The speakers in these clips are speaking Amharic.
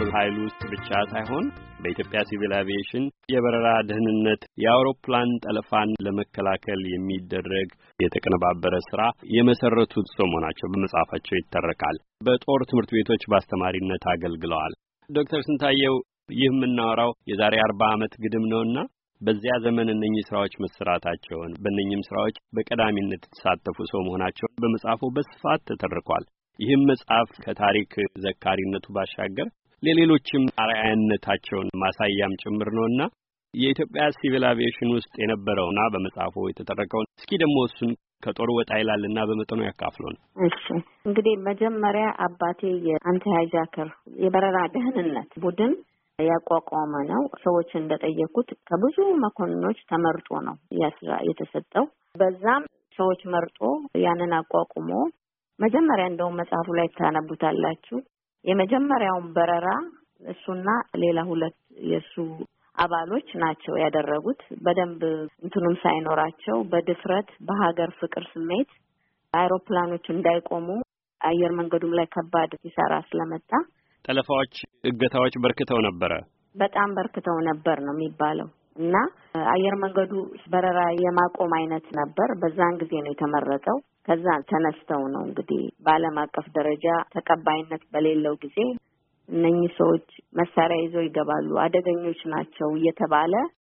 ኃይል ውስጥ ብቻ ሳይሆን በኢትዮጵያ ሲቪል አቪዬሽን የበረራ ደህንነት የአውሮፕላን ጠለፋን ለመከላከል የሚደረግ የተቀነባበረ ስራ የመሰረቱት ሰው መሆናቸው በመጽሐፋቸው ይተረካል። በጦር ትምህርት ቤቶች በአስተማሪነት አገልግለዋል። ዶክተር ስንታየው ይህ የምናወራው የዛሬ 40 ዓመት ግድም ነውና በዚያ ዘመን እነኚህ ስራዎች መሰራታቸውን በእነኚህም ስራዎች በቀዳሚነት የተሳተፉ ሰው መሆናቸውን በመጽሐፉ በስፋት ተተርኳል። ይህም መጽሐፍ ከታሪክ ዘካሪነቱ ባሻገር ለሌሎችም አርአያነታቸውን ማሳያም ጭምር ነውና የኢትዮጵያ ሲቪል አቪዬሽን ውስጥ የነበረውና በመጽሐፉ የተተረከውን እስኪ ደግሞ እሱን ከጦር ወጣ ይላልና በመጠኑ ያካፍሉን። እሺ እንግዲህ መጀመሪያ አባቴ የአንቲ ሃይጃከር የበረራ ደህንነት ቡድን ያቋቋመ ነው። ሰዎች እንደጠየቁት ከብዙ መኮንኖች ተመርጦ ነው የተሰጠው። በዛም ሰዎች መርጦ ያንን አቋቁሞ መጀመሪያ እንደውም መጽሐፉ ላይ ታነቡታላችሁ። የመጀመሪያውን በረራ እሱና ሌላ 2 የሱ አባሎች ናቸው ያደረጉት። በደንብ እንትኑም ሳይኖራቸው በድፍረት በሀገር ፍቅር ስሜት አይሮፕላኖች እንዳይቆሙ አየር መንገዱም ላይ ከባድ ሲሰራ ስለመጣ ጠለፋዎች፣ እገታዎች በርክተው ነበረ። በጣም በርክተው ነበር ነው የሚባለው እና አየር መንገዱ በረራ የማቆም አይነት ነበር። በዛን ጊዜ ነው የተመረጠው። ከዛ ተነስተው ነው እንግዲህ በዓለም አቀፍ ደረጃ ተቀባይነት በሌለው ጊዜ እነኚህ ሰዎች መሳሪያ ይዘው ይገባሉ፣ አደገኞች ናቸው እየተባለ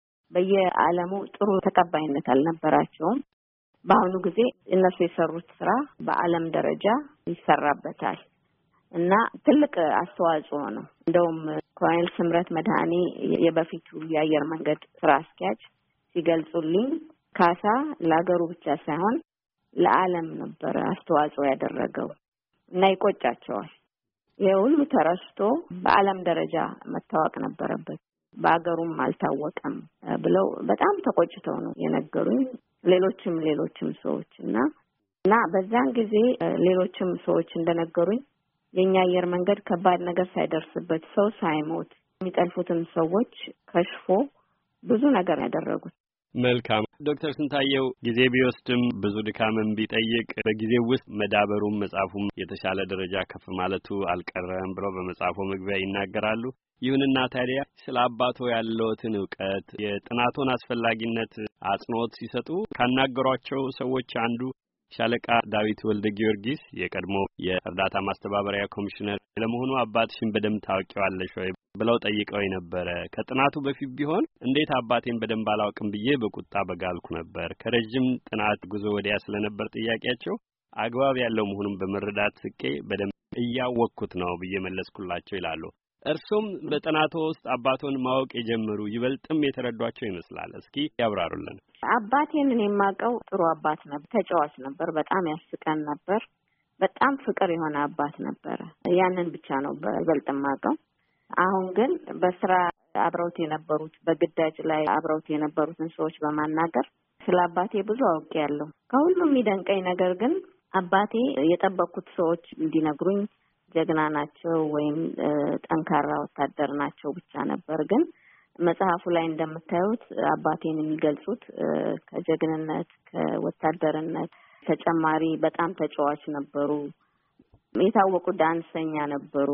በየዓለሙ ጥሩ ተቀባይነት አልነበራቸውም። በአሁኑ ጊዜ እነሱ የሰሩት ስራ በዓለም ደረጃ ይሰራበታል እና ትልቅ አስተዋጽኦ ነው። እንደውም ኮሎኔል ስምረት መድኃኔ የበፊቱ የአየር መንገድ ስራ አስኪያጅ ሲገልጹልኝ ካሳ ለሀገሩ ብቻ ሳይሆን ለዓለም ነበር አስተዋጽኦ ያደረገው እና ይቆጫቸዋል። የሁሉ ተረስቶ በዓለም ደረጃ መታወቅ ነበረበት፣ በአገሩም አልታወቀም ብለው በጣም ተቆጭተው ነው የነገሩኝ። ሌሎችም ሰዎች እና በዛን ጊዜ ሌሎችም ሰዎች እንደነገሩኝ የኛ አየር መንገድ ከባድ ነገር ሳይደርስበት ሰው ሳይሞት የሚጠልፉትም ሰዎች ከሽፎ ብዙ ነገር ያደረጉት። መልካም ዶክተር ስንታየው ጊዜ ቢወስድም ብዙ ድካምን ቢጠይቅ በጊዜው ውስጥ መዳበሩም መጽሐፉም የተሻለ ደረጃ ከፍ ማለቱ አልቀረም ብለው በመጽሐፉ መግቢያ ይናገራሉ። ይሁንና ታዲያ ስለ አባቶ ያለውትን ዕውቀት የጥናቱን አስፈላጊነት አጽንኦት ሲሰጡ ካናገሯቸው ሰዎች አንዱ ሻለቃ ዳዊት ወልደ ጊዮርጊስ የቀድሞ የእርዳታ ማስተባበሪያ ኮሚሽነር ለመሆኑ አባትሽን በደንብ ታውቂዋለሽ ወይ ብለው ጠይቀው ነበር። ከጥናቱ በፊት ቢሆን እንዴት አባቴን በደንብ አላውቅም ብዬ በቁጣ በጋልኩ ነበር። ከረጅም ጥናት ጉዞ ወዲያ ስለነበር ጥያቄያቸው አግባብ ያለው መሆኑን በመረዳት ስቄ በደንብ እያወቅኩት ነው ብዬ መለስኩላቸው ይላሉ። እርሱም በጥናቱ ውስጥ አባቶን ማወቅ የጀመሩ ይበልጥም የተረዷቸው ይመስላል። እስኪ ያብራሩልን። አባቴን እኔ የማውቀው ጥሩ አባት ነበር፣ ተጫዋች ነበር፣ በጣም ያስቀን ነበር፣ በጣም ፍቅር የሆነ አባት ነበር። ያንን ብቻ ነው በይበልጥ የማውቀው። አሁን ግን በስራ አብረውት የነበሩት በግዳጅ ላይ አብረውት የነበሩትን ሰዎች በማናገር ስለ አባቴ ብዙ አውቄያለሁ። ከሁሉም የሚደንቀኝ ነገር ግን አባቴ የጠበቁት ሰዎች እንዲነግሩኝ ጀግና ናቸው ወይም ጠንካራ ወታደር ናቸው ብቻ ነበር። ግን መጽሐፉ ላይ እንደምታዩት አባቴን የሚገልጹት ከጀግንነት ከወታደርነት ተጨማሪ በጣም ተጫዋች ነበሩ፣ የታወቁ ዳንሰኛ ነበሩ፣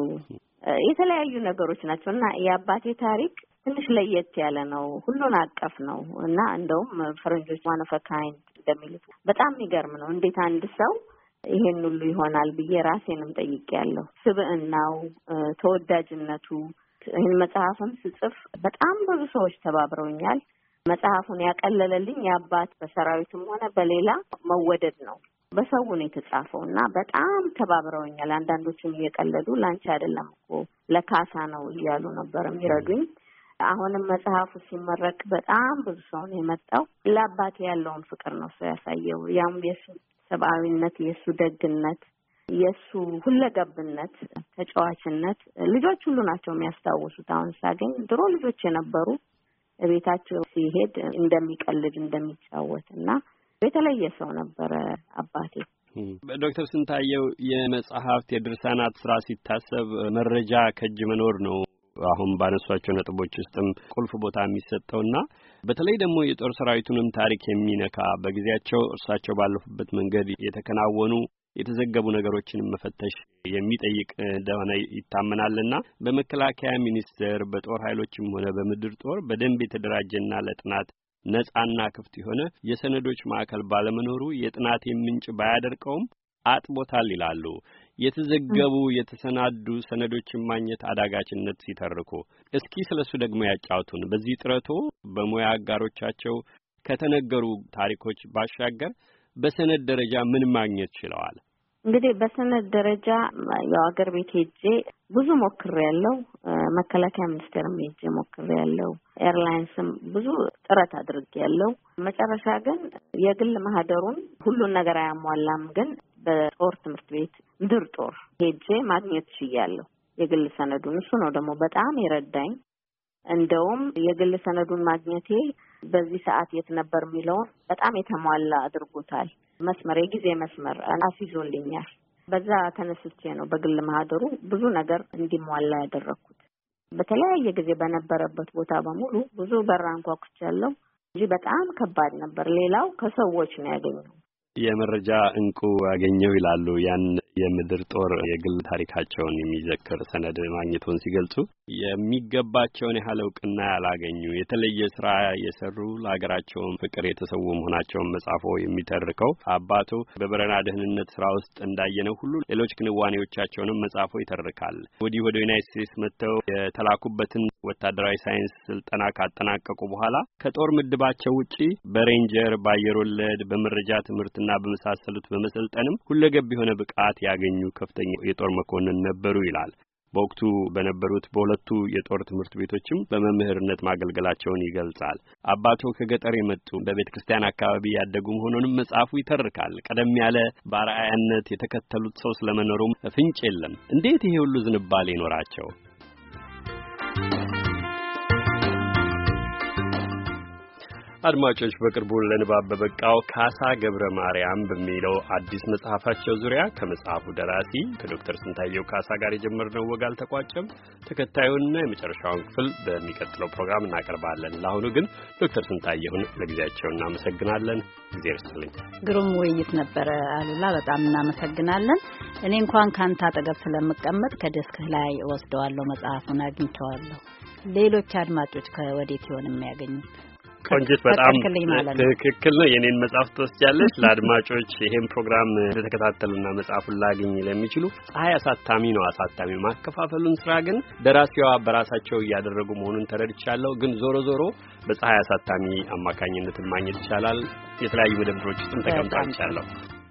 የተለያዩ ነገሮች ናቸው እና የአባቴ ታሪክ ትንሽ ለየት ያለ ነው፣ ሁሉን አቀፍ ነው እና እንደውም ፈረንጆች ዋን ኦፍ ካይንድ እንደሚሉት በጣም የሚገርም ነው። እንዴት አንድ ሰው ይሄን ሁሉ ይሆናል ብዬ ራሴንም ጠይቄያለሁ። ስብዕናው፣ ተወዳጅነቱ። ይህን መጽሐፍም ስጽፍ በጣም ብዙ ሰዎች ተባብረውኛል። መጽሐፉን ያቀለለልኝ የአባት በሰራዊትም ሆነ በሌላ መወደድ ነው። በሰው ነው የተጻፈው እና በጣም ተባብረውኛል። አንዳንዶቹም እየቀለዱ ላንቺ አይደለም እኮ ለካሳ ነው እያሉ ነበር የሚረዱኝ። አሁንም መጽሐፉ ሲመረቅ በጣም ብዙ ሰው ነው የመጣው። ለአባቴ ያለውን ፍቅር ነው ሰው ያሳየው። ያም የሱ ሰብአዊነት፣ የሱ ደግነት፣ የሱ ሁለገብነት፣ ተጫዋችነት ልጆች ሁሉ ናቸው የሚያስታውሱት። አሁን ሳገኝ ድሮ ልጆች የነበሩ ቤታቸው ሲሄድ እንደሚቀልድ እንደሚጫወት እና የተለየ ሰው ነበረ አባቴ። ዶክተር ስንታየው የመጽሐፍት የድርሳናት ስራ ሲታሰብ መረጃ ከእጅ መኖር ነው አሁን ባነሷቸው ነጥቦች ውስጥም ቁልፍ ቦታ የሚሰጠውና በተለይ ደግሞ የጦር ሰራዊቱንም ታሪክ የሚነካ በጊዜያቸው እርሳቸው ባለፉበት መንገድ የተከናወኑ የተዘገቡ ነገሮችን መፈተሽ የሚጠይቅ እንደሆነ ይታመናልና በመከላከያ ሚኒስቴር በጦር ኃይሎችም ሆነ በምድር ጦር በደንብ የተደራጀና ለጥናት ነጻና ክፍት የሆነ የሰነዶች ማዕከል ባለመኖሩ የጥናት ምንጭ ባያደርቀውም አጥቦታል ይላሉ። የተዘገቡ የተሰናዱ ሰነዶችን ማግኘት አዳጋችነት ሲተርኩ እስኪ ስለሱ ደግሞ ያጫውቱን። በዚህ ጥረቶ በሙያ አጋሮቻቸው ከተነገሩ ታሪኮች ባሻገር በሰነድ ደረጃ ምን ማግኘት ችለዋል? እንግዲህ በሰነድ ደረጃ ያው አገር ቤት ሄጄ ብዙ ሞክሬያለሁ። መከላከያ ሚኒስቴርም ሄጄ ሞክሬያለሁ። ኤርላይንስም ብዙ ጥረት አድርጌያለሁ። መጨረሻ ግን የግል ማህደሩን ሁሉን ነገር አያሟላም። ግን በጦር ትምህርት ቤት ምድር ጦር ሄጄ ማግኘት ችያለሁ የግል ሰነዱን። እሱ ነው ደግሞ በጣም የረዳኝ። እንደውም የግል ሰነዱን ማግኘቴ በዚህ ሰዓት የት ነበር የሚለውን በጣም የተሟላ አድርጎታል። የጊዜ መስመር አስይዞልኛል። በዛ ተነስቼ ነው በግል ማህደሩ ብዙ ነገር እንዲሟላ ያደረኩት። በተለያየ ጊዜ በነበረበት ቦታ በሙሉ ብዙ በር አንኳኩቻለሁ እንጂ በጣም ከባድ ነበር። ሌላው ከሰዎች ነው ያገኘው። የመረጃ እንቁ ያገኘው ይላሉ። ያን የምድር ጦር የግል ታሪካቸውን የሚዘክር ሰነድ ማግኘቱን ሲገልጹ የሚገባቸውን ያህል እውቅና ያላገኙ የተለየ ስራ የሰሩ ለሀገራቸውን ፍቅር የተሰዉ መሆናቸውን መጻፎ የሚተርከው አባቱ በበረና ደህንነት ስራ ውስጥ እንዳየነው ሁሉ ሌሎች ክንዋኔዎቻቸውንም መጻፎ ይተርካል። ወዲህ ወደ ዩናይትድ ስቴትስ መጥተው የተላኩበትን ወታደራዊ ሳይንስ ስልጠና ካጠናቀቁ በኋላ ከጦር ምድባቸው ውጪ በሬንጀር በአየር ወለድ በመረጃ ትምህርትና በመሳሰሉት በመሰልጠንም ሁለገብ የሆነ ብቃት ያገኙ ከፍተኛ የጦር መኮንን ነበሩ ይላል። በወቅቱ በነበሩት በሁለቱ የጦር ትምህርት ቤቶችም በመምህርነት ማገልገላቸውን ይገልጻል። አባቱ ከገጠር የመጡ በቤተክርስቲያን አካባቢ ያደጉ መሆኑንም መጽሐፉ ይተርካል። ቀደም ያለ በአርአያነት የተከተሉት ሰው ስለመኖሩም ፍንጭ የለም። እንዴት ይሄ ሁሉ ዝንባሌ ይኖራቸው? አድማጮች በቅርቡ ለንባብ በበቃው ካሳ ገብረ ማርያም በሚለው አዲስ መጽሐፋቸው ዙሪያ ከመጽሐፉ ደራሲ ከዶክተር ስንታየው ካሳ ጋር የጀመርነው ወግ አልተቋጨም። ተከታዩንና የመጨረሻውን ክፍል በሚቀጥለው ፕሮግራም እናቀርባለን። ለአሁኑ ግን ዶክተር ስንታየውን ለጊዜያቸው እናመሰግናለን። ጊዜ ይስጥልኝ። ግሩም ውይይት ነበረ አሉላ፣ በጣም እናመሰግናለን። እኔ እንኳን ካንተ አጠገብ ስለምቀመጥ ከደስክህ ላይ ወስደዋለሁ፣ መጽሐፉን አግኝቼዋለሁ። ሌሎች አድማጮች ከወዴት ይሆን የሚያገኙት? ቆንጆት በጣም ትክክል ነው። የኔን መጽሐፍ ተወስጃለሽ። ለአድማጮች ይሄን ፕሮግራም ለተከታተሉና መጽሐፉን ላገኝ ለሚችሉ ፀሐይ አሳታሚ ነው አሳታሚ ማከፋፈሉን ስራ ግን ደራሲዋ በራሳቸው እያደረጉ መሆኑን ተረድቻለሁ። ግን ዞሮ ዞሮ በፀሐይ አሳታሚ አማካኝነት ማግኘት ይቻላል። የተለያዩ መደብሮች ውስጥም ተቀምጣለሁ።